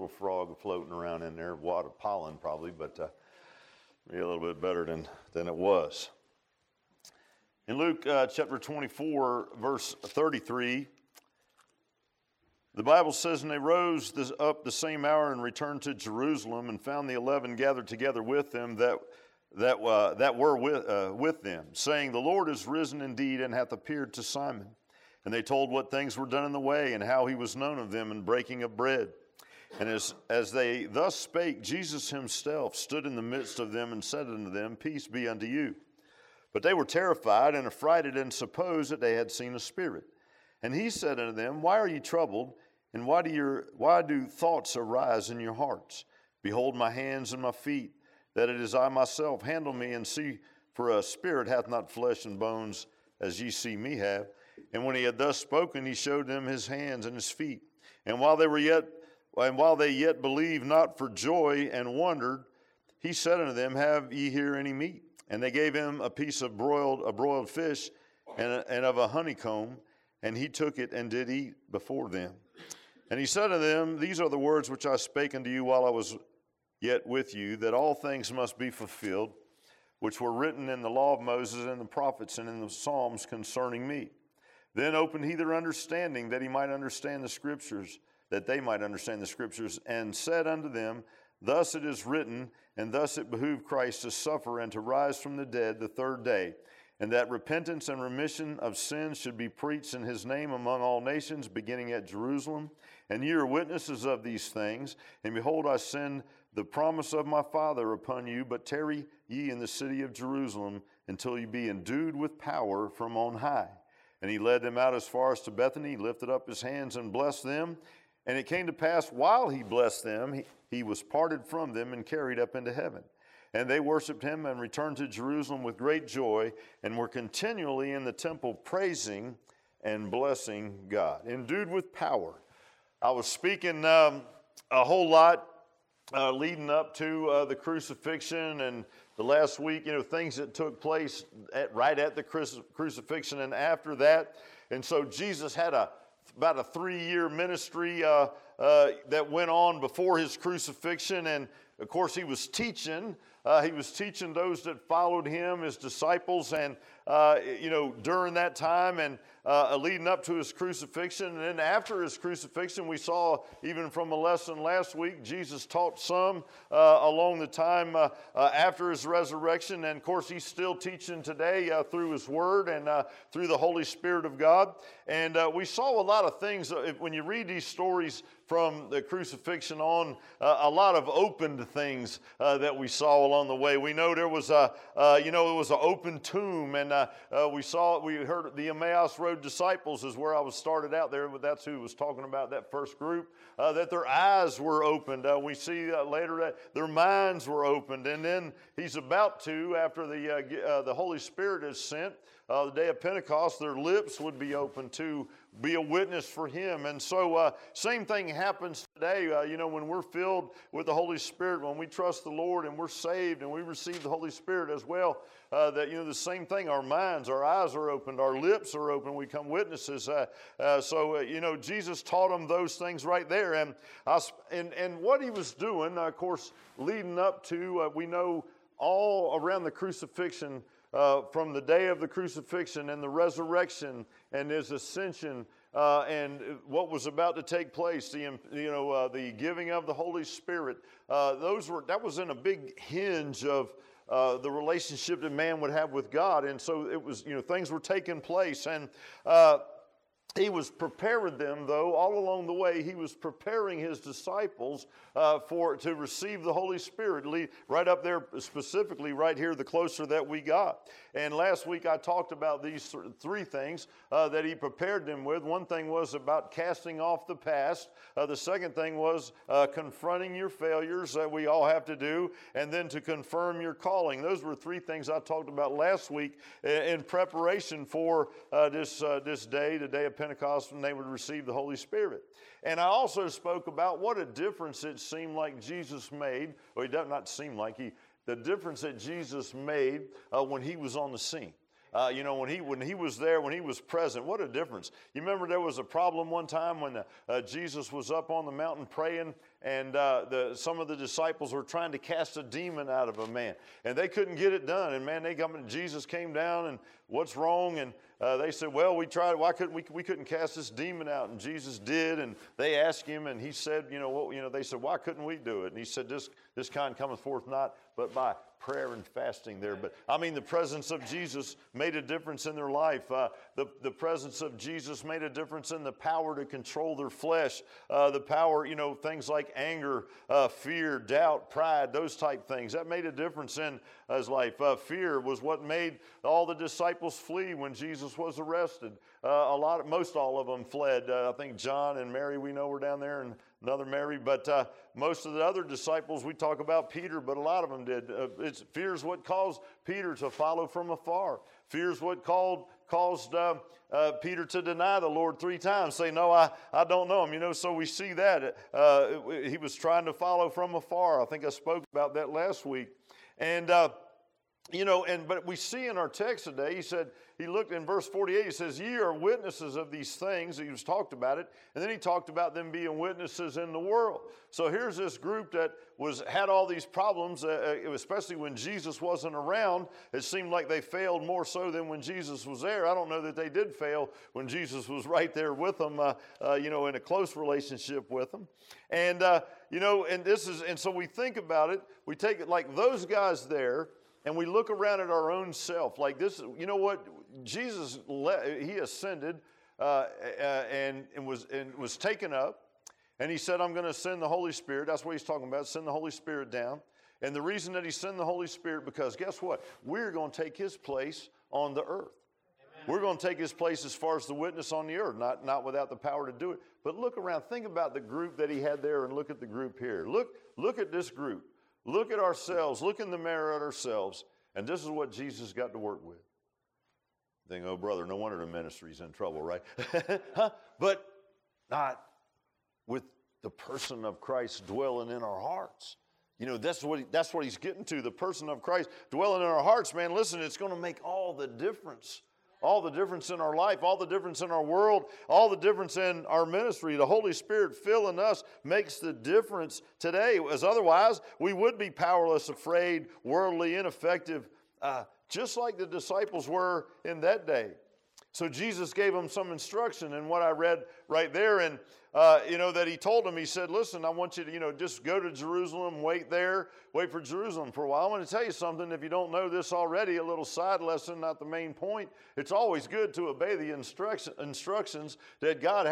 little frog floating around in there, water, pollen probably, but be a little bit better than it was. In Luke chapter 24, verse 33, the Bible says, "And they rose up the same hour and returned to Jerusalem, and found the 11 gathered together with them that were with them, saying, The Lord is risen indeed, and hath appeared to Simon. And they told what things were done in the way, and how he was known of them in breaking of bread. And as they thus spake, Jesus himself stood in the midst of them, and said unto them, Peace be unto you. But they were terrified and affrighted, and supposed that they had seen a spirit. And he said unto them, Why are ye troubled, and why do thoughts arise in your hearts? Behold my hands and my feet, that it is I myself. Handle me, and see, for a spirit hath not flesh and bones, as ye see me have. And when he had thus spoken, he showed them his hands and his feet. And while they yet believed not for joy and wondered, he said unto them, Have ye here any meat? And they gave him a piece of broiled fish and of a honeycomb, and he took it and did eat before them. And he said unto them, These are the words which I spake unto you while I was yet with you, that all things must be fulfilled, which were written in the law of Moses and the prophets and in the Psalms concerning me. Then opened he their understanding, that they might understand the Scriptures, and said unto them, Thus it is written, and thus it behooved Christ to suffer and to rise from the dead the third day, and that repentance and remission of sins should be preached in his name among all nations, beginning at Jerusalem. And ye are witnesses of these things. And behold, I send the promise of my Father upon you, but tarry ye in the city of Jerusalem until ye be endued with power from on high. And he led them out as far as to Bethany, lifted up his hands and blessed them. And it came to pass, while he blessed them, he was parted from them and carried up into heaven. And they worshipped him and returned to Jerusalem with great joy, and were continually in the temple praising and blessing God." Endued with power. I was speaking a whole lot leading up to the crucifixion, and the last week, things that took place right at the crucifixion and after that. And so Jesus had about a 3-year ministry that went on before his crucifixion. And of course, he was teaching. He was teaching those that followed him, his disciples, and during that time and leading up to his crucifixion. And then after his crucifixion, we saw, even from a lesson last week, Jesus taught some along the time after his resurrection. And of course, he's still teaching today through his word and through the Holy Spirit of God. And we saw a lot of things when you read these stories from the crucifixion on, a lot of opened things that we saw along the way. We know there was it was an open tomb, and we heard the Emmaus Road disciples is where I was started out there, but that's who was talking about that first group, that their eyes were opened. We see later that their minds were opened, and then he's about to, after the Holy Spirit is sent, the day of Pentecost, their lips would be open to be a witness for him. And so same thing happens today, when we're filled with the Holy Spirit, when we trust the Lord and we're saved and we receive the Holy Spirit as well, the same thing, our minds, our eyes are opened, our lips are open, we become witnesses. Jesus taught them those things right there. And what he was doing, of course, leading up to, we know all around the crucifixion, from the day of the crucifixion and the resurrection and his ascension, and what was about to take place, the giving of the Holy Spirit, that was in a big hinge of the relationship that man would have with God. And so it was, things were taking place, and he was preparing them, though, all along the way. He was preparing his disciples to receive the Holy Spirit. Right up there, specifically right here, the closer that we got. And last week I talked about these 3 things that he prepared them with. One thing was about casting off the past. The second thing was confronting your failures that we all have to do, and then to confirm your calling. Those were 3 things I talked about last week in preparation for this day, the day of Pentecost, when they would receive the Holy Spirit. And I also spoke about what a difference it seemed like Jesus made, or it does not seem like, the difference that Jesus made when he was on the scene. When he was there, when he was present, what a difference. You remember there was a problem one time when Jesus was up on the mountain praying, and some of the disciples were trying to cast a demon out of a man, and they couldn't get it done. And man, Jesus came down, and what's wrong? And they said, well, we tried. Why couldn't we couldn't cast this demon out? And Jesus did. And they asked him, and he said, they said, why couldn't we do it? And he said, this kind cometh forth not but by prayer and fasting there. But I mean, the presence of Jesus made a difference in their life. The presence of Jesus made a difference in the power to control their flesh. The power, things like anger, fear, doubt, pride, those type things. That made a difference in his life. Fear was what made all the disciples flee when Jesus was arrested. Most all of them fled. I think John and Mary, we know, were down there, and another Mary, but most of the other disciples, we talk about Peter, but a lot of them did. Fear is what caused Peter to follow from afar. Fear is what caused Peter to deny the Lord 3 times, say, no, I don't know him. So we see that. He was trying to follow from afar. I think I spoke about that last week. And but we see in our text today, he looked in verse 48, he says, ye are witnesses of these things. He was talked about it. And then he talked about them being witnesses in the world. So here's this group that had all these problems, especially when Jesus wasn't around. It seemed like they failed more so than when Jesus was there. I don't know that they did fail when Jesus was right there with them, in a close relationship with them. And, and so we think about it. We take it like those guys there, and we look around at our own self like this. You know what? Jesus, he ascended and was taken up. And he said, I'm going to send the Holy Spirit. That's what he's talking about, send the Holy Spirit down. And the reason that he sent the Holy Spirit, because guess what? We're going to take his place on the earth. Amen. We're going to take his place as far as the witness on the earth, not without the power to do it. But look around. Think about the group that he had there and look at the group here. Look at this group. Look at ourselves. Look in the mirror at ourselves. And this is what Jesus got to work with. Think, oh, brother, no wonder the ministry's in trouble, right? Huh? But not with the person of Christ dwelling in our hearts. That's what he's getting to, the person of Christ dwelling in our hearts, man. Listen, it's going to make all the difference. All the difference in our life, all the difference in our world, all the difference in our ministry. The Holy Spirit filling us makes the difference today. As otherwise, we would be powerless, afraid, worldly, ineffective, just like the disciples were in that day. So Jesus gave them some instruction, and what I read right there, and that he told them, he said, listen, I want you to, just go to Jerusalem, wait for Jerusalem for a while. I want to tell you something, if you don't know this already, a little side lesson, not the main point. It's always good to obey the instructions that God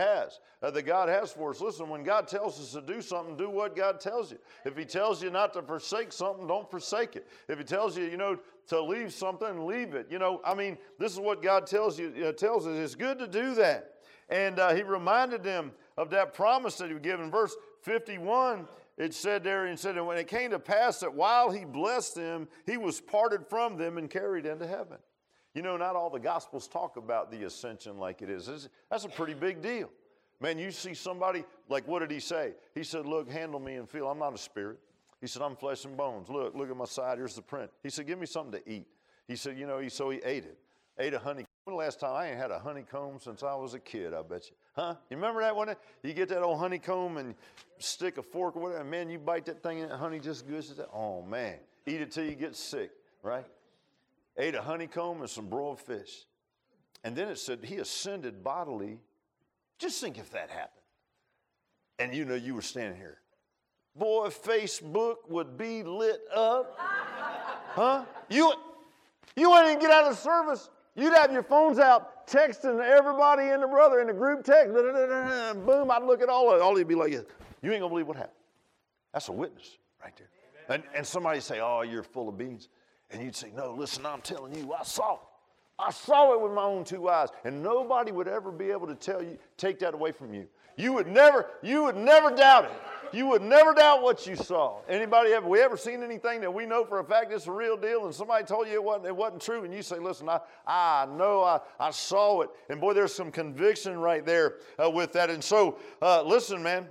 has for us. Listen, when God tells us to do something, do what God tells you. If he tells you not to forsake something, don't forsake it. If he tells you, to leave something, leave it. This is what God tells us. It's good to do that. And he reminded them of that promise that he would give. In verse 51, it said there, and said, and when it came to pass that while he blessed them, he was parted from them and carried into heaven. Not all the Gospels talk about the ascension like it is. That's a pretty big deal. Man, you see somebody, like what did he say? He said, look, handle me and feel. I'm not a spirit. He said, I'm flesh and bones. Look at my side. Here's the print. He said, give me something to eat. He said, so he ate it. Ate a honeycomb. When the last time I ain't had a honeycomb since I was a kid, I bet you. Huh? You remember that one? You get that old honeycomb and stick a fork or whatever, and man, you bite that thing and that honey just goes to that. Oh, man. Eat it till you get sick, right? Ate a honeycomb and some broiled fish. And then it said he ascended bodily. Just think if that happened. And you were standing here. Boy, Facebook would be lit up. Huh? You wouldn't even get out of the service. You'd have your phones out, texting everybody in the group text. Boom, I'd look at all you'd be like, you ain't going to believe what happened. That's a witness right there. And somebody say, oh, you're full of beans. And you'd say, no, listen, I'm telling you, I saw it. I saw it with my own 2 eyes. And nobody would ever be able to take that away from you. You would never doubt it. You would never doubt what you saw. Have we ever seen anything that we know for a fact it's a real deal and somebody told you it wasn't true and you say, listen, I know I saw it. And boy, there's some conviction right there with that. And so, listen, man.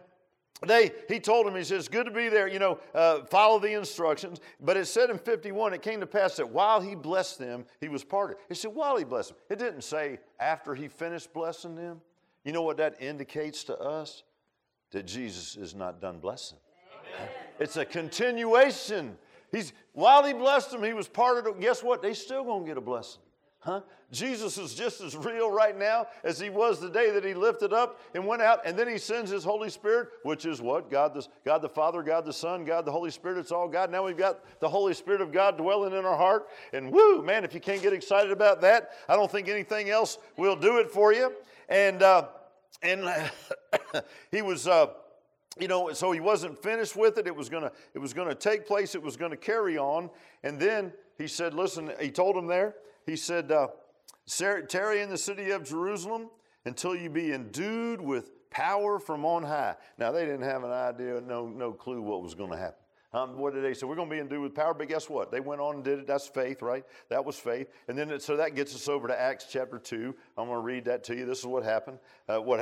He told him, he says, good to be there, follow the instructions. But it said in 51, it came to pass that while he blessed them, he was parted. It said while he blessed them. It didn't say after he finished blessing them. You know what that indicates to us? That Jesus is not done blessing. It's a continuation. While he blessed them, he was part of it. Guess what? They still going to get a blessing. Huh? Jesus is just as real right now as he was the day that he lifted up and went out, and then he sends his Holy Spirit, which is what? God the Father, God the Son, God the Holy Spirit. It's all God. Now we've got the Holy Spirit of God dwelling in our heart. And woo, man, if you can't get excited about that, I don't think anything else will do it for you. And he was... so he wasn't finished with it. It was gonna take place. It was gonna carry on. And then he said, listen, he told them there, he said, tarry in the city of Jerusalem until you be endued with power from on high. Now, they didn't have an idea, no clue what was going to happen. What did they say? We're going to be endued with power, but guess what? They went on and did it. That's faith, right? That was faith. And then, so that gets us over to Acts chapter 2. I'm going to read that to you. This is what happened. When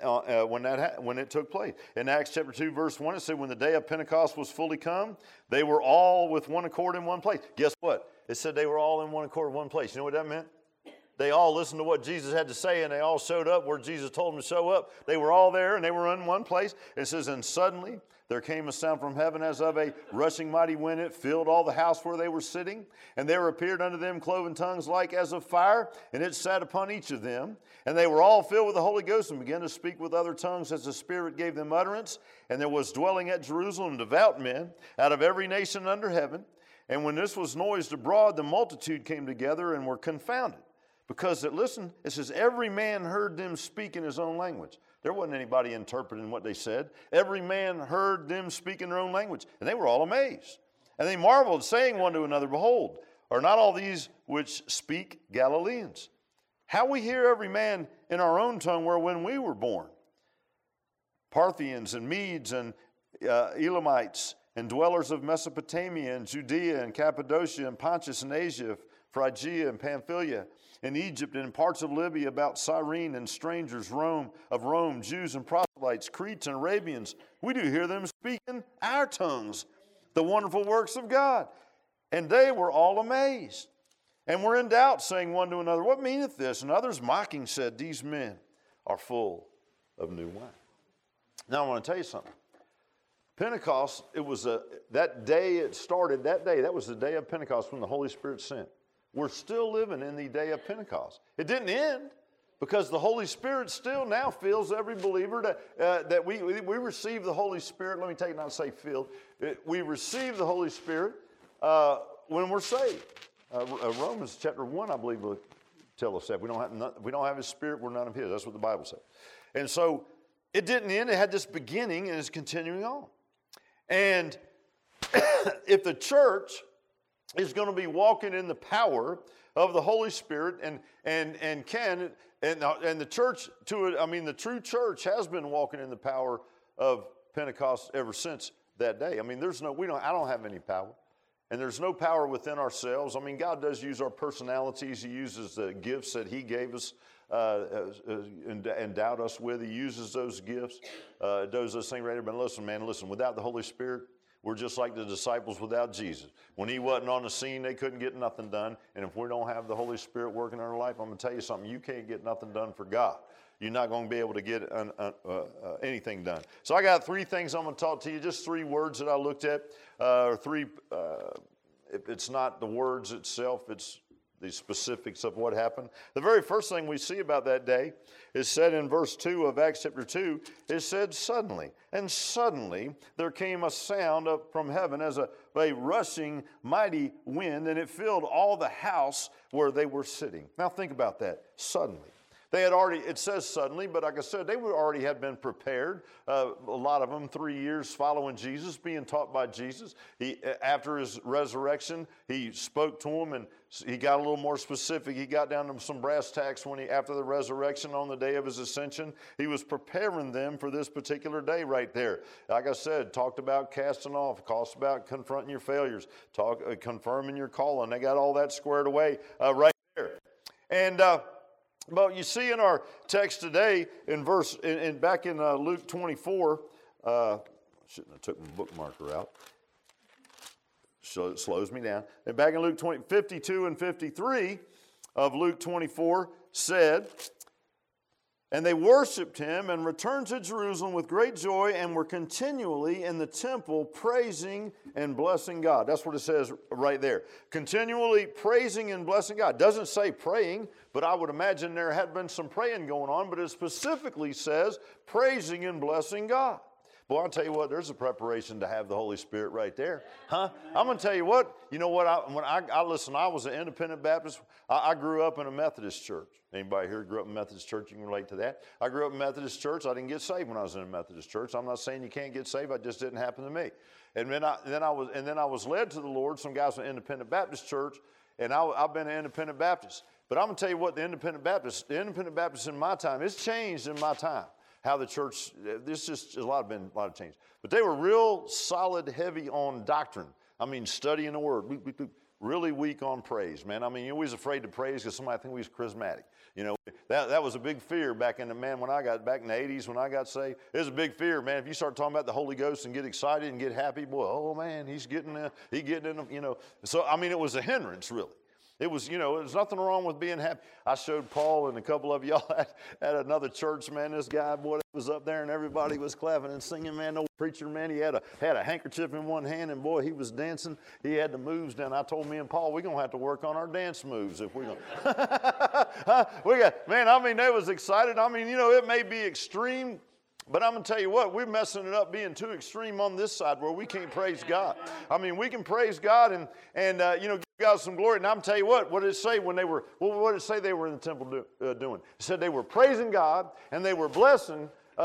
it took place. In Acts chapter 2, verse 1, it said, when the day of Pentecost was fully come, they were all with one accord in one place. Guess what? It said they were all in one accord in one place. You know what that meant? They all listened to what Jesus had to say, and they all showed up where Jesus told them to show up. They were all there, and they were in one place. It says, and suddenly there came a sound from heaven as of a rushing mighty wind. It filled all the house where they were sitting. And there appeared unto them cloven tongues like as of fire, and it sat upon each of them. And they were all filled with the Holy Ghost and began to speak with other tongues as the Spirit gave them utterance. And there was dwelling at Jerusalem devout men out of every nation under heaven. And when this was noised abroad, the multitude came together and were confounded. Because, listen, it says, every man heard them speak in his own language. There wasn't anybody interpreting what they said. Every man heard them speak in their own language. And they were all amazed. And they marveled, saying one to another, behold, are not all these which speak Galileans? How we hear every man in our own tongue wherein we were born? Parthians and Medes and Elamites and dwellers of Mesopotamia and Judea and Cappadocia and Pontus and Asia, Phrygia and Pamphylia, in Egypt and in parts of Libya about Cyrene, and strangers of Rome, Jews and proselytes, Cretes and Arabians. We do hear them speaking our tongues, the wonderful works of God. And they were all amazed, and were in doubt, saying one to another, what meaneth this? And others mocking said, these men are full of new wine. Now I want to tell you something. Pentecost, it was that day it started, that was the day of Pentecost when the Holy Spirit sent. We're still living in the day of Pentecost. It didn't end because the Holy Spirit still now fills every believer that we receive the Holy Spirit. Let me take it not say filled. We receive the Holy Spirit when we're saved. Romans chapter 1, I believe, will tell us that. We don't have His Spirit, we're none of His. That's what the Bible says. And so it didn't end. It had this beginning and it's continuing on. And if the church is going to be walking in the power of the Holy Spirit and the church the true church has been walking in the power of Pentecost ever since that day. I mean, I don't have any power, and there's no power within ourselves. I mean, God does use our personalities. He uses the gifts that He gave us, endowed us with. He uses those gifts, does those things right there. But listen, without the Holy Spirit, we're just like the disciples without Jesus. When He wasn't on the scene, they couldn't get nothing done. And if we don't have the Holy Spirit working in our life, I'm going to tell you something. You can't get nothing done for God. You're not going to be able to get anything done. So I got three things I'm going to talk to you, just three words that I looked at. It's not the words itself, it's the specifics of what happened. The very first thing we see about that day is said in verse 2 of Acts chapter 2. It said, suddenly. And suddenly there came a sound up from heaven as a rushing mighty wind, and it filled all the house where they were sitting. Now think about that. Suddenly. They had already, it says suddenly, but like I said, they already had been prepared. A lot of them, 3 years following Jesus, being taught by Jesus. After His resurrection, He spoke to them and He got a little more specific. He got down to some brass tacks after the resurrection on the day of His ascension. He was preparing them for this particular day right there. Like I said, talked about casting off, talked about confronting your failures, confirming your calling. They got all that squared away right there. And but you see in our text today, back in Luke 24, shouldn't have took my bookmarker out, so it slows me down. And back in Luke 52 and 53 of Luke 24 said, And they worshiped him and returned to Jerusalem with great joy and were continually in the temple praising and blessing God. That's what it says right there. Continually praising and blessing God. It doesn't say praying, but I would imagine there had been some praying going on, but it specifically says praising and blessing God. Boy, I'll tell you what, there's a preparation to have the Holy Spirit right there. Huh? I'm going to tell you what, you know what, I was an independent Baptist. I grew up in a Methodist church. Anybody here grew up in a Methodist church? You can relate to that. I grew up in a Methodist church. I didn't get saved when I was in a Methodist church. I'm not saying you can't get saved. It just didn't happen to me. And then I was led to the Lord. Some guys from an independent Baptist church, and I've been an independent Baptist. But I'm going to tell you what, the independent Baptists in my time, it's changed in my time. How the church, there's just a lot of change. But they were real solid, heavy on doctrine. I mean, studying the Word. Really weak on praise, man. I mean, you're always afraid to praise because somebody think we was charismatic. You know, that was a big fear back in the 80s when I got saved. It was a big fear, man. If you start talking about the Holy Ghost and get excited and get happy, boy, oh man, he's getting in, you know. So, I mean, it was a hindrance, really. It was, there's nothing wrong with being happy. I showed Paul and a couple of y'all at another church, man. This guy, boy, was up there and everybody was clapping and singing, man. No preacher, man. He had a handkerchief in one hand and, boy, he was dancing. He had the moves down. I told me and Paul, we're going to have to work on our dance moves if we're going to. Man, I mean, they was excited. I mean, it may be extreme. But I'm going to tell you what, we're messing it up being too extreme on this side where we can't praise God. I mean, we can praise God and give God some glory. And I'm going to tell you what did it say what did it say they were in the temple doing? It said they were praising God and they were blessing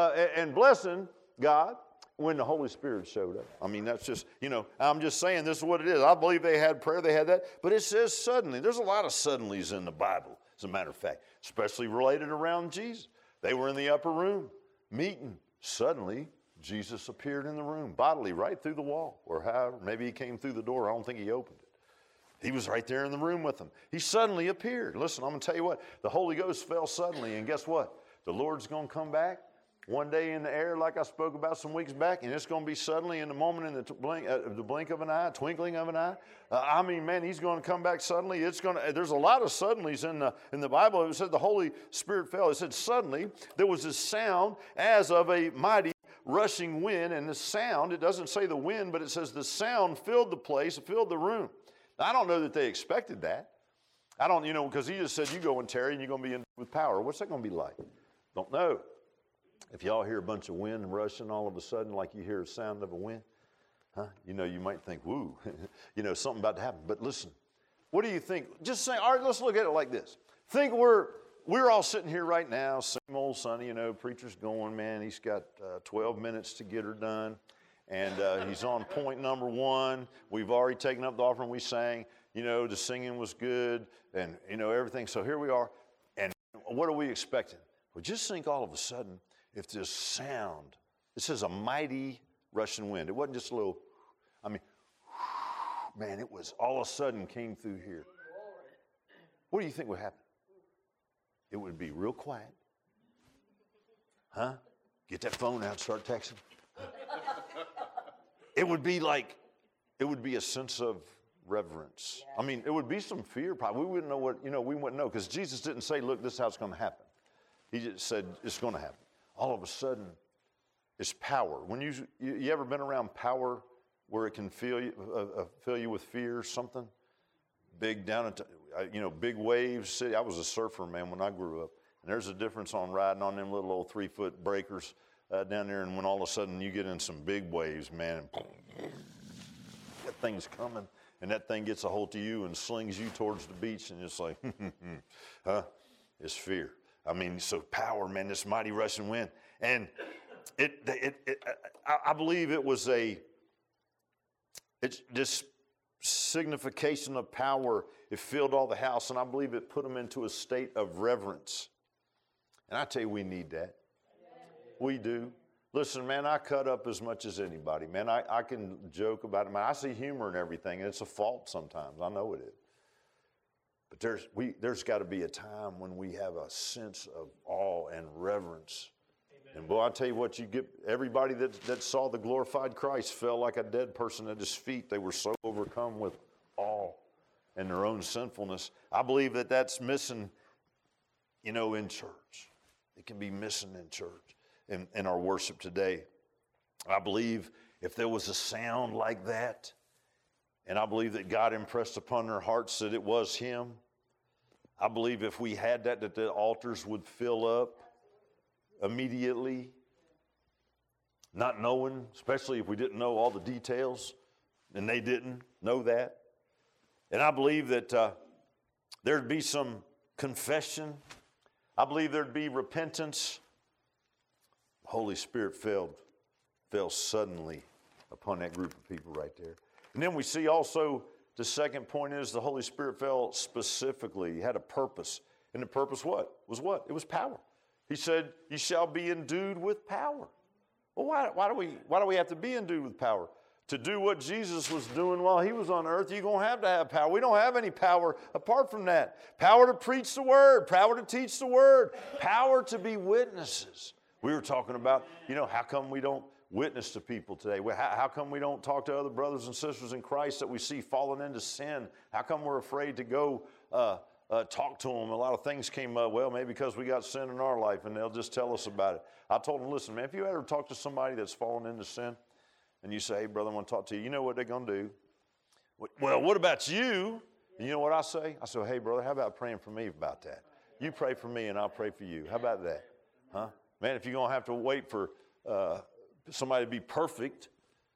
God when the Holy Spirit showed up. I mean, that's just, I'm just saying this is what it is. I believe they had prayer, they had that. But it says suddenly. There's a lot of suddenlies in the Bible, as a matter of fact, especially related around Jesus. They were in the upper room. Meeting. Suddenly, Jesus appeared in the room, bodily, right through the wall, or however, maybe he came through the door. I don't think he opened it. He was right there in the room with them. He suddenly appeared. Listen, I'm going to tell you what, the Holy Ghost fell suddenly, and guess what? The Lord's going to come back one day in the air, like I spoke about some weeks back, and it's going to be suddenly in the moment, in the blink of an eye, twinkling of an eye. I mean, man, he's going to come back suddenly. There's a lot of suddenlies in the Bible. It said the Holy Spirit fell. It said suddenly there was this sound as of a mighty rushing wind, and the sound, it doesn't say the wind, but it says the sound filled the place, filled the room. Now, I don't know that they expected that. I don't, because he just said, you go and tarry, and you're going to be in with power. What's that going to be like? Don't know. If y'all hear a bunch of wind rushing all of a sudden like you hear a sound of a wind, you might think, woo, something about to happen. But listen, what do you think? Just say, all right, let's look at it like this. Think we're all sitting here right now, same old Sonny, preacher's going, man. He's got 12 minutes to get her done. And he's on point number 1. We've already taken up the offering. We sang, the singing was good and, everything. So here we are. And what are we expecting? Well, just think all of a sudden, if this sound, it says a mighty rushing wind. It wasn't just a little, man, it was all of a sudden came through here. What do you think would happen? It would be real quiet. Huh? Get that phone out, start texting. It would be a sense of reverence. I mean, it would be some fear probably. We wouldn't know we wouldn't know because Jesus didn't say, look, this is how it's going to happen. He just said, it's going to happen. All of a sudden, it's power. When you ever been around power where it can fill you with fear, something big down at, big waves. I was a surfer, man, when I grew up. And there's a difference on riding on them little old 3-foot breakers down there, and when all of a sudden you get in some big waves, man, and that thing's coming, and that thing gets a hold of you and slings you towards the beach, and it's like, it's fear. I mean, so power, man, this mighty rushing wind. And I believe it was this signification of power. It filled all the house, and I believe it put them into a state of reverence. And I tell you, we need that. We do. Listen, man, I cut up as much as anybody. Man, I can joke about it. Man, I see humor in everything, and it's a fault sometimes. I know it is. But there's got to be a time when we have a sense of awe and reverence. Amen. And boy, I tell you what, you get everybody that saw the glorified Christ fell like a dead person at his feet. They were so overcome with awe and their own sinfulness. I believe that's missing, in church. that can be missing in church, in our worship today. I believe if there was a sound like that, and I believe that God impressed upon their hearts that it was Him, I believe if we had that the altars would fill up immediately, not knowing, especially if we didn't know all the details, and they didn't know that. And I believe that there'd be some confession. I believe there'd be repentance. The Holy Spirit fell suddenly upon that group of people right there. And then we see also the second point is the Holy Spirit fell specifically. He had a purpose. And the purpose what? It was power. He said, you shall be endued with power. Well, why do we have to be endued with power? To do what Jesus was doing while He was on earth, you're going to have power. We don't have any power apart from that. Power to preach the Word, power to teach the Word, power to be witnesses. We were talking about, how come we don't witness to people today? How come we don't talk to other brothers and sisters in Christ that we see falling into sin? How come we're afraid to go talk to them? A lot of things came up. Well, maybe because we got sin in our life and they'll just tell us about it. I told them, listen, man, if you ever talk to somebody that's fallen into sin and you say, hey, brother, I want to talk to you, you know what they're going to do? Well, what about you? And you know what I say? I say, hey, brother, how about praying for me about that? You pray for me and I'll pray for you. How about that? Huh? Man, if you're going to have to wait for somebody to be perfect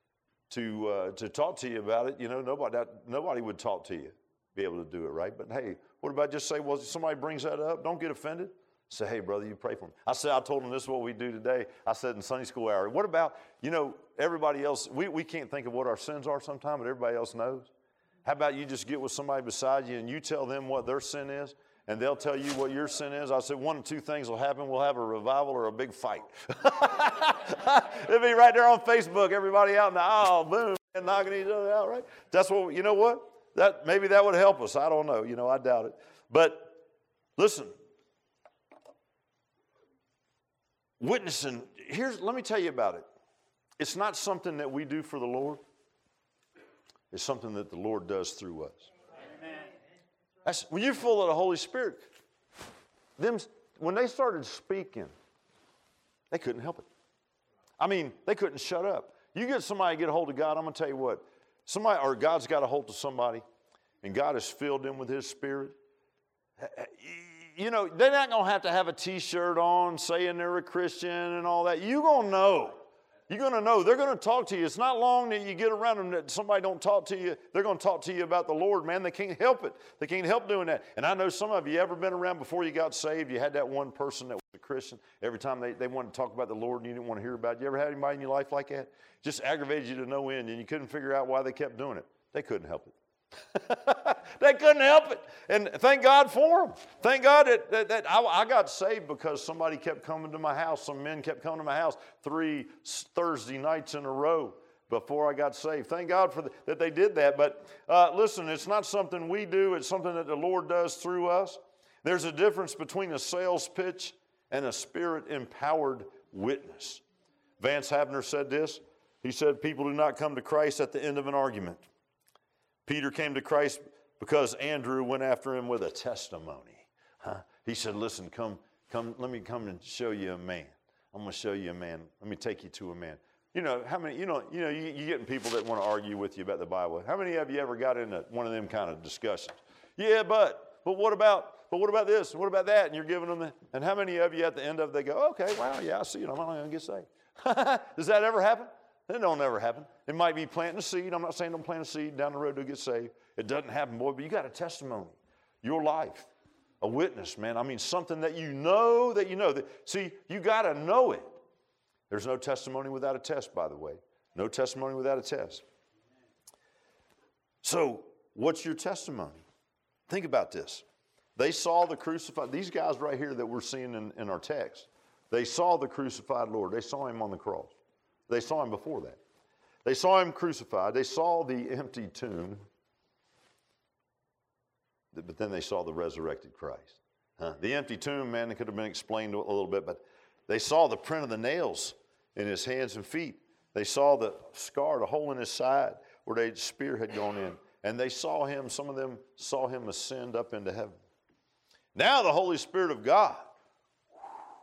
to talk to you about it, nobody would talk to you, be able to do it, right? But hey, what about just say, well, if somebody brings that up, don't get offended. Say, hey, brother, you pray for me. I told them this is what we do today. I said in Sunday school hour, what about, everybody else, we can't think of what our sins are sometimes, but everybody else knows. How about you just get with somebody beside you and you tell them what their sin is, and they'll tell you what your sin is? I said one of two things will happen. We'll have a revival or a big fight. It'll be right there on Facebook, everybody out in the aisle, boom, and knocking each other out, right? That's what, you know what? Maybe that would help us. I don't know. I doubt it. But listen, witnessing, let me tell you about it. It's not something that we do for the Lord. It's something that the Lord does through us. Amen. When you're full of the Holy Spirit, when they started speaking, they couldn't help it. I mean, they couldn't shut up. You get somebody to get a hold of God, I'm going to tell you what. God's got a hold of somebody, and God has filled them with His Spirit. They're not going to have a T-shirt on saying they're a Christian and all that. You're going to know. You're going to know. They're going to talk to you. It's not long that you get around them that somebody don't talk to you. They're going to talk to you about the Lord, man. They can't help it. They can't help doing that. And I know some of you ever been around before you got saved, you had that one person that was a Christian. Every time they wanted to talk about the Lord and you didn't want to hear about it. You ever had anybody in your life like that? Just aggravated you to no end and you couldn't figure out why they kept doing it. They couldn't help it. They couldn't help it. And thank God for them. Thank God that I got saved because somebody kept coming to my house. Some men kept coming to my house 3 Thursday nights in a row before I got saved. Thank God that they did that. But listen, it's not something we do. It's something that the Lord does through us. There's a difference between a sales pitch and a Spirit-empowered witness. Vance Havner said this. He said, people do not come to Christ at the end of an argument. Peter came to Christ because Andrew went after him with a testimony. He said, listen, come, let me come and show you a man. I'm going to show you a man. Let me take you to a man. How many, you getting people that want to argue with you about the Bible. How many of you ever got into one of them kind of discussions? Yeah, but what about this? What about that? And you're giving them and how many of you at the end of it, they go, okay, wow, yeah, I see it. I'm not going to get saved. Does that ever happen? It don't ever happen. It might be planting a seed. I'm not saying don't plant a seed down the road to get saved. It doesn't happen, boy, but you got a testimony. Your life. A witness, man. I mean, something that you know. See, you got to know it. There's no testimony without a test, by the way. No testimony without a test. So, what's your testimony? Think about this. They saw the crucified, these guys right here that we're seeing in our text, they saw the crucified Lord. They saw Him on the cross. They saw Him before that. They saw Him crucified. They saw the empty tomb. But then they saw the resurrected Christ. The empty tomb, man, it could have been explained a little bit, but they saw the print of the nails in His hands and feet. They saw the scar, the hole in His side where the spear had gone in. And they saw Him, some of them saw Him ascend up into heaven. Now the Holy Spirit of God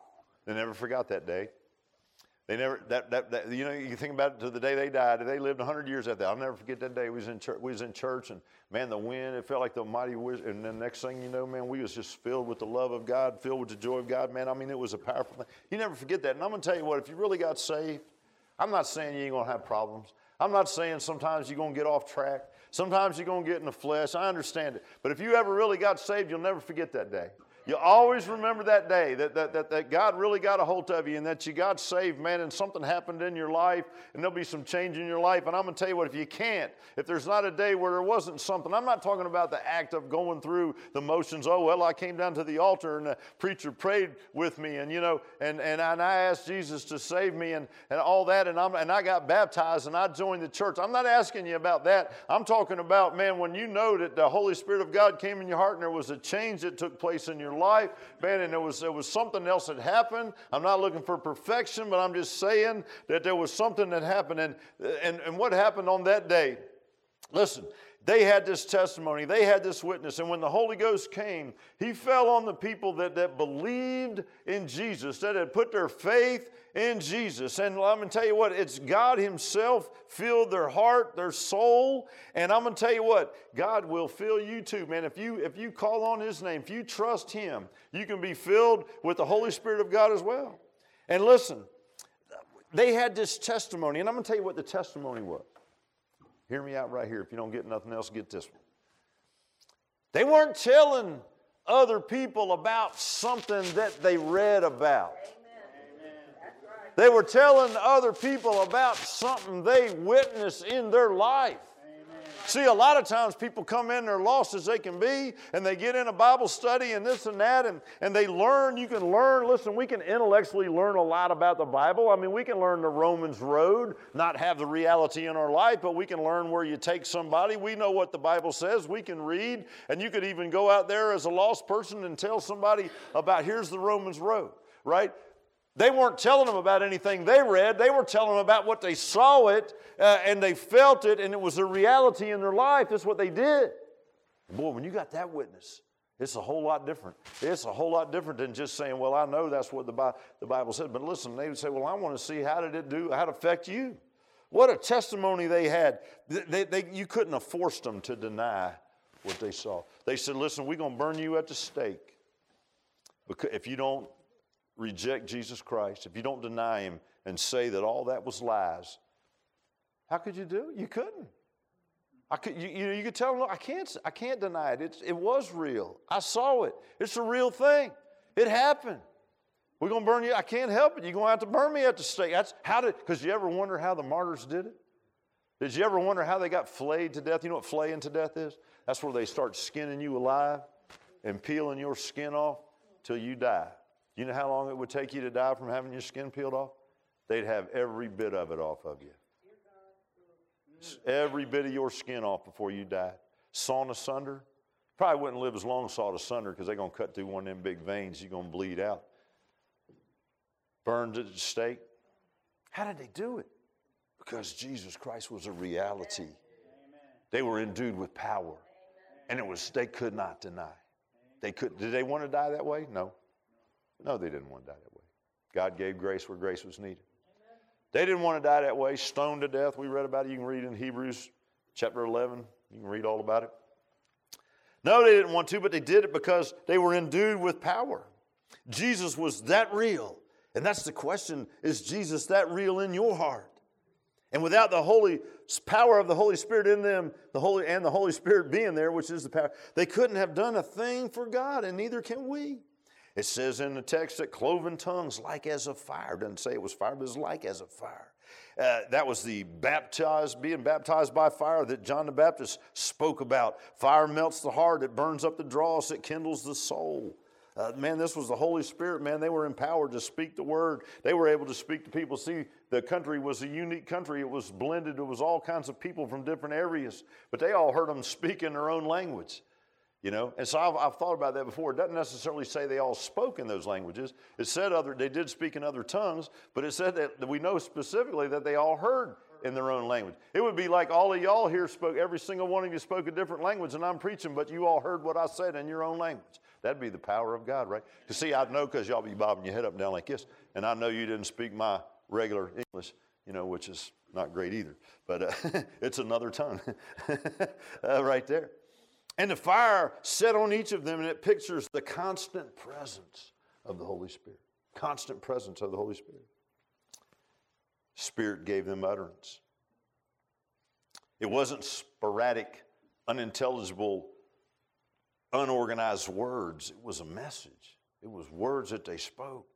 They never forgot that day. They never, you know, you think about it to the day they died. They lived 100 years after that. I'll never forget that day. We was in church, and man, the wind, it felt like the mighty wind. And then next thing you know, man, we was just filled with the love of God, filled with the joy of God. Man, I mean, it was a powerful thing. You never forget that. And I'm going to tell you what, if you really got saved, I'm not saying you ain't going to have problems. I'm not saying sometimes you're going to get off track. Sometimes you're going to get in the flesh. I understand it. But if you ever really got saved, you'll never forget that day. You always remember that day that God really got a hold of you and that you got saved, man, and something happened in your life, and there'll be some change in your life. And I'm going to tell you what, if you can't, if there's not a day where there wasn't something, I'm not talking about the act of going through the motions. Oh, well, I came down to the altar and the preacher prayed with me, and, you know, and I asked Jesus to save me and all that, and I got baptized and I joined the church. I'm not asking you about that. I'm talking about, man, when you know that the Holy Spirit of God came in your heart and there was a change that took place in your life, man, and there was something else that happened. I'm not looking for perfection, but I'm just saying that there was something that happened. And what happened on that day? Listen, they had this testimony, they had this witness, and when the Holy Ghost came, he fell on the people that believed in Jesus, that had put their faith in Jesus. And I'm going to tell you what, it's God himself filled their heart, their soul, and I'm going to tell you what, God will fill you too, man. If you call on his name, if you trust him, you can be filled with the Holy Spirit of God as well. And listen, they had this testimony, and I'm going to tell you what the testimony was. Hear me out right here. If you don't get nothing else, get this one. They weren't telling other people about something that they read about. Amen. That's right. They were telling other people about something they witnessed in their life. See, a lot of times people come in, they're lost as they can be, and they get in a Bible study and this and that, and they learn. You can learn. Listen, we can intellectually learn a lot about the Bible. I mean, we can learn the Romans road, not have the reality in our life, but we can learn where you take somebody. We know what the Bible says. We can read, and you could even go out there as a lost person and tell somebody about, here's the Romans road, right? They weren't telling them about anything they read. They were telling them about what they saw it, and they felt it, and it was a reality in their life. That's what they did. Boy, when you got that witness, it's a whole lot different. It's a whole lot different than just saying, well, I know that's what the Bible said. But listen, they would say, well, I want to see how did it affect you? What a testimony they had. You couldn't have forced them to deny what they saw. They said, listen, we're going to burn you at the stake if you don't reject Jesus Christ, if you don't deny him and say that all that was lies. How could you do it? You couldn't. You could tell them, look, I can't deny it. It was real. I saw it. It's a real thing. It happened. We're going to burn you. I can't help it. You're going to have to burn me at the stake. Because you ever wonder how the martyrs did it? Did you ever wonder how they got flayed to death? You know what flaying to death is? That's where they start skinning you alive and peeling your skin off till you die. You know how long it would take you to die from having your skin peeled off? They'd have every bit of it off of you. Every bit of your skin off before you died. Sawn asunder. Probably wouldn't live as long sawed asunder because they're going to cut through one of them big veins. You're going to bleed out. Burned at the stake. How did they do it? Because Jesus Christ was a reality. They were endued with power. And they could not deny. Did they want to die that way? No. No, they didn't want to die that way. God gave grace where grace was needed. Amen. They didn't want to die that way, stoned to death. We read about it. You can read in Hebrews chapter 11. You can read all about it. No, they didn't want to, but they did it because they were endued with power. Jesus was that real. And that's the question, is Jesus that real in your heart? And without the power of the Holy Spirit in them, the Holy Spirit being there, which is the power, they couldn't have done a thing for God, and neither can we. It says in the text that cloven tongues like as a fire. It doesn't say it was fire, but it was like as a fire. That was the being baptized by fire that John the Baptist spoke about. Fire melts the heart. It burns up the dross. It kindles the soul. Man, this was the Holy Spirit, man. They were empowered to speak the word. They were able to speak to people. See, the country was a unique country. It was blended. It was all kinds of people from different areas. But they all heard them speak in their own language. You know, and so I've thought about that before. It doesn't necessarily say they all spoke in those languages. It said they did speak in other tongues, but it said that we know specifically that they all heard in their own language. It would be like all of y'all here every single one of you spoke a different language, and I'm preaching, but you all heard what I said in your own language. That'd be the power of God, right? You see, I know because y'all be bobbing your head up and down like this, and I know you didn't speak my regular English, which is not great either, but it's another tongue right there. And the fire set on each of them, and it pictures the constant presence of the Holy Spirit. Constant presence of the Holy Spirit. Spirit gave them utterance. It wasn't sporadic, unintelligible, unorganized words. It was a message. It was words that they spoke.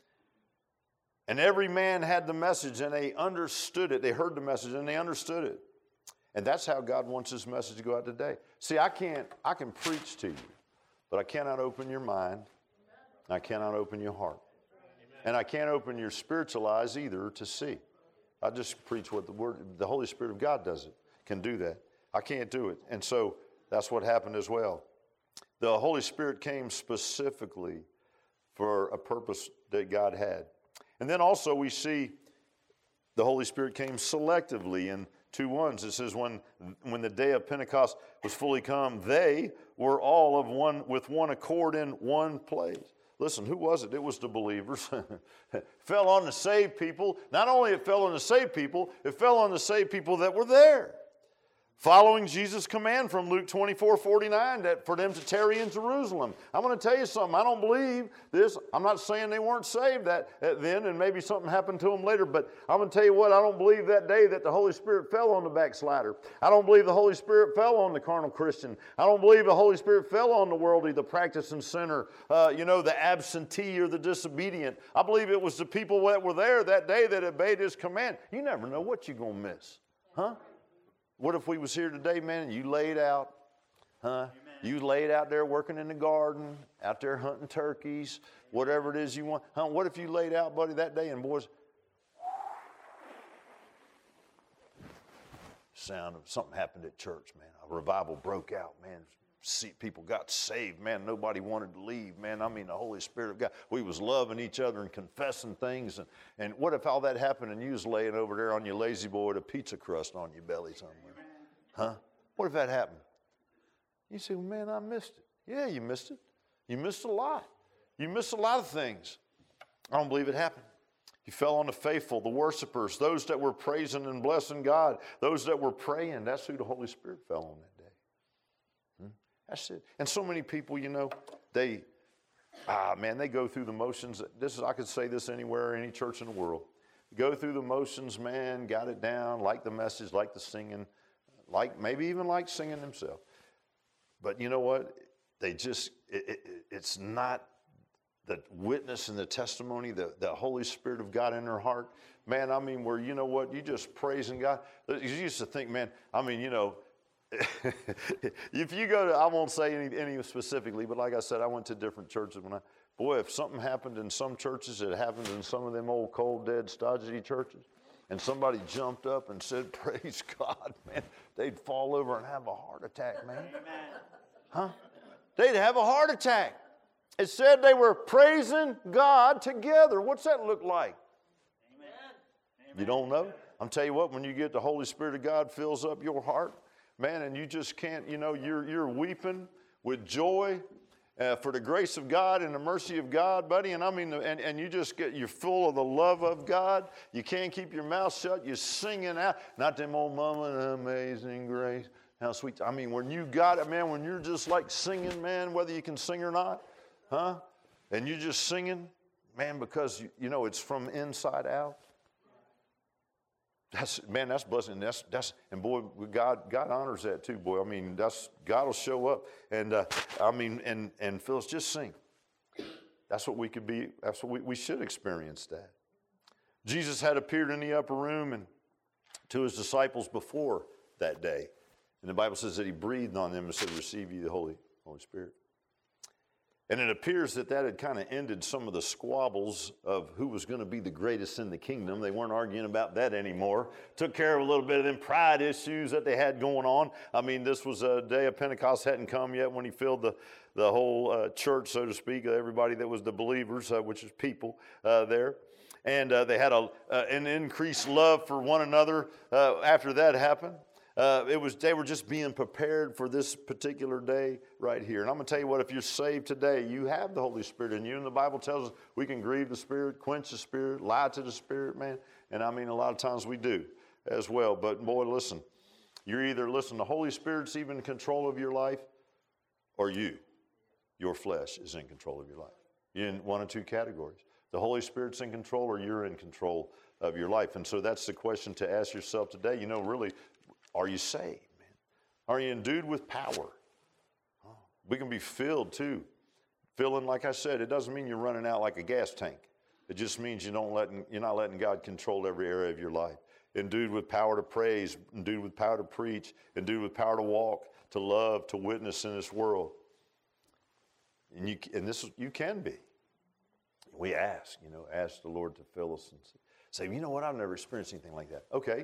And every man had the message, and they understood it. They heard the message, and they understood it. And that's how God wants His message to go out today. See, I can preach to you, but I cannot open your mind. I cannot open your heart. And I can't open your spiritual eyes either to see. I just preach what the Holy Spirit of God does it, can do that. I can't do it. And so that's what happened as well. The Holy Spirit came specifically for a purpose that God had. And then also we see the Holy Spirit came selectively in 2:1. It says, when the day of Pentecost was fully come, they were all of one with one accord in one place. Listen, who was it? It was the believers. It fell on the saved people. Not only it fell on the saved people, it fell on the saved people that were there. Following Jesus' command from Luke 24:49 that for them to tarry in Jerusalem. I'm going to tell you something. I don't believe this. I'm not saying they weren't saved then and maybe something happened to them later, but I'm going to tell you what, I don't believe that day that the Holy Spirit fell on the backslider. I don't believe the Holy Spirit fell on the carnal Christian. I don't believe the Holy Spirit fell on the worldly, the practicing sinner, the absentee or the disobedient. I believe it was the people that were there that day that obeyed His command. You never know what you're going to miss. Huh? What if we was here today, man, and you laid out, huh? You laid out there working in the garden, out there hunting turkeys, whatever it is you want. Huh? What if you laid out, buddy, that day and boys, sound of something happened at church, man. A revival broke out, man. See, people got saved, man. Nobody wanted to leave, man. I mean, the Holy Spirit of God. We was loving each other and confessing things. And what if all that happened and you was laying over there on your lazy boy with a pizza crust on your belly somewhere? Huh? What if that happened? You say, well, man, I missed it. Yeah, you missed it. You missed a lot. You missed a lot of things. I don't believe it happened. He fell on the faithful, the worshipers, those that were praising and blessing God, those that were praying. That's who the Holy Spirit fell on that day. That's it. And so many people, they go through the motions. I could say this anywhere, any church in the world. Go through the motions, man, got it down, like the message, like the singing, maybe even like singing themselves. But you know what? It's not the witness and the testimony, the Holy Spirit of God in their heart. Man, I mean, where, you just praising God. You used to think, man, if you go to, I won't say any specifically, but like I said, I went to different churches if something happened in some churches, it happened in some of them old cold, dead, stodgy churches, and somebody jumped up and said, praise God, man, they'd fall over and have a heart attack, man. Amen. Huh? They'd have a heart attack. It said they were praising God together. What's that look like? Amen. You don't know? I'm telling you what, when you get the Holy Spirit of God fills up your heart, man, and you just can't, you're weeping with joy for the grace of God and the mercy of God, buddy. And and you're full of the love of God. You can't keep your mouth shut. You're singing out. Not them old mama, amazing grace. How sweet. When you got it, man, when you're just like singing, man, whether you can sing or not, huh? And you're just singing, man, because, it's from inside out. That's blessing. And boy, God honors that too, boy. God will show up, and Phyllis, just sing. That's what we could be. That's what we should experience that. Jesus had appeared in the upper room and to His disciples before that day, and the Bible says that He breathed on them and said, "Receive ye the Holy Spirit." And it appears that had kind of ended some of the squabbles of who was going to be the greatest in the kingdom. They weren't arguing about that anymore. Took care of a little bit of them pride issues that they had going on. This was a day of Pentecost hadn't come yet when He filled the whole church, so to speak, everybody that was the believers, which is people there. And they had an increased love for one another after that happened. They were just being prepared for this particular day right here. And I'm going to tell you what, if you're saved today, you have the Holy Spirit in you. And the Bible tells us we can grieve the Spirit, quench the Spirit, lie to the Spirit, man. And I mean, a lot of times we do as well. But boy, listen, you're either, the Holy Spirit's even in control of your life, or your flesh is in control of your life. You're in one of two categories. The Holy Spirit's in control, or you're in control of your life. And so that's the question to ask yourself today. Really, are you saved, man? Are you endued with power? We can be filled too. Filling, like I said, it doesn't mean you're running out like a gas tank. It just means you're not letting God control every area of your life. Endued with power to praise, endued with power to preach, endued with power to walk, to love, to witness in this world. And you can be. We ask the Lord to fill us and say, you know what, I've never experienced anything like that. Okay.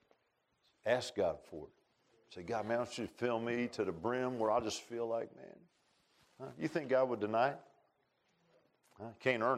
Ask God for it. Say, God, man, I want you to fill me to the brim where I just feel like, man. You think God would deny it? Can't earn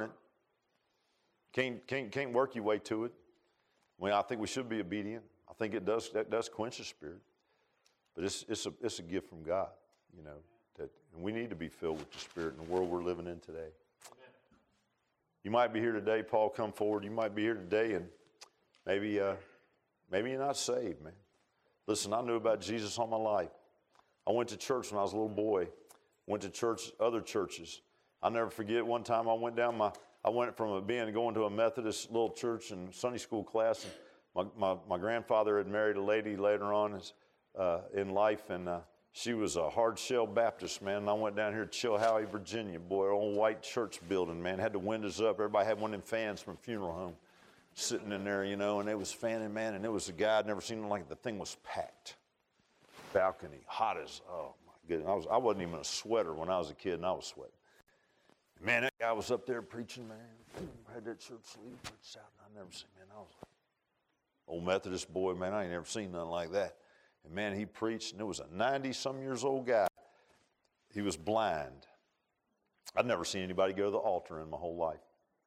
it. Can't work your way to it. Well, I think we should be obedient. I think that does quench the Spirit. But it's a gift from God, and we need to be filled with the Spirit in the world we're living in today. Amen. You might be here today, Paul, come forward. You might be here today, and maybe you're not saved, man. Listen, I knew about Jesus all my life. I went to church when I was a little boy. Went to church, other churches. I'll never forget one time I went from going to a Methodist little church and Sunday school class. And my grandfather had married a lady later on in life, and she was a hard-shell Baptist, man. And I went down here to Chilhowie, Virginia. Boy, old white church building, man. Had the windows up. Everybody had one of them fans from a funeral home sitting in there, and it was fanning, man. And there was a guy I'd never seen like the thing was packed. Balcony, hot as, oh my goodness. I wasn't even a sweater when I was a kid, and I was sweating. Man, that guy was up there preaching, man. Had that shirt sleeve puts out, and I never seen, man. I was like, old Methodist boy, man. I ain't never seen nothing like that. And man, he preached, and it was a 90-some years old guy. He was blind. I'd never seen anybody go to the altar in my whole life.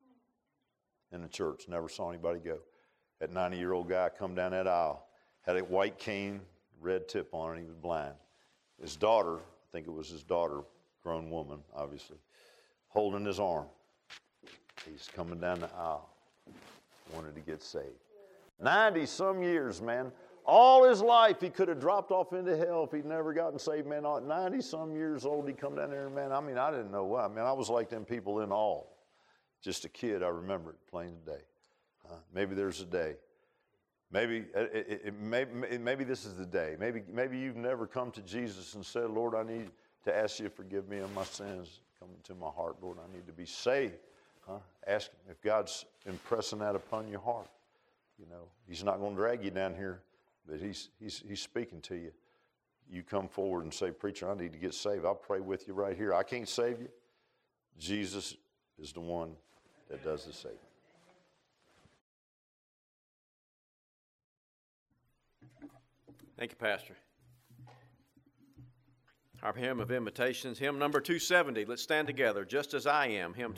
In the church, never saw anybody go. That 90-year-old guy come down that aisle, had a white cane, red tip on it, he was blind. His daughter, I think it was his daughter, grown woman, obviously, holding his arm. He's coming down the aisle, wanted to get saved. 90-some years, man. All his life, he could have dropped off into hell if he'd never gotten saved, man. 90-some years old, he'd come down there, man. I mean, I didn't know why. Man, I was like them people in awe. Just a kid, I remember it plain today. Maybe there's a day. Maybe this is the day. Maybe you've never come to Jesus and said, Lord, I need to ask you to forgive me of my sins. Come into my heart, Lord, I need to be saved. Ask him if God's impressing that upon your heart. He's not going to drag you down here, but he's speaking to you. You come forward and say, preacher, I need to get saved. I'll pray with you right here. I can't save you. Jesus is the one that does the saving. Thank you, Pastor. Our hymn of invitations, hymn number 270. Let's stand together, Just As I Am, hymn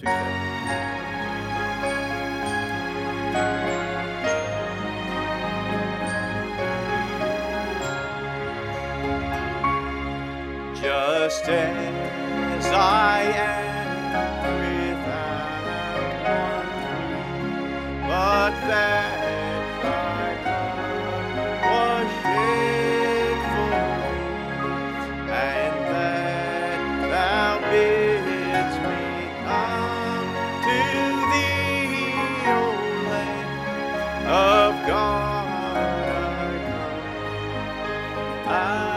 270. Just as I am, but that thy blood was shed for me, and that thou bidst me come to thee, O Lamb of God, I come.